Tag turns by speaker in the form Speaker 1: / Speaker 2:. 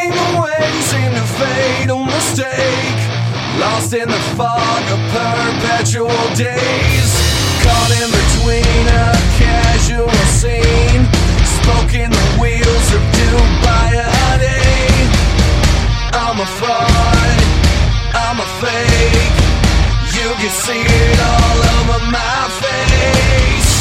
Speaker 1: Finding the ways into fatal mistake, lost in the fog of perpetual days, caught in between a casual scene, smoking the wheels of dubiety. I'm a fraud, I'm a fake, you can see it all over my face.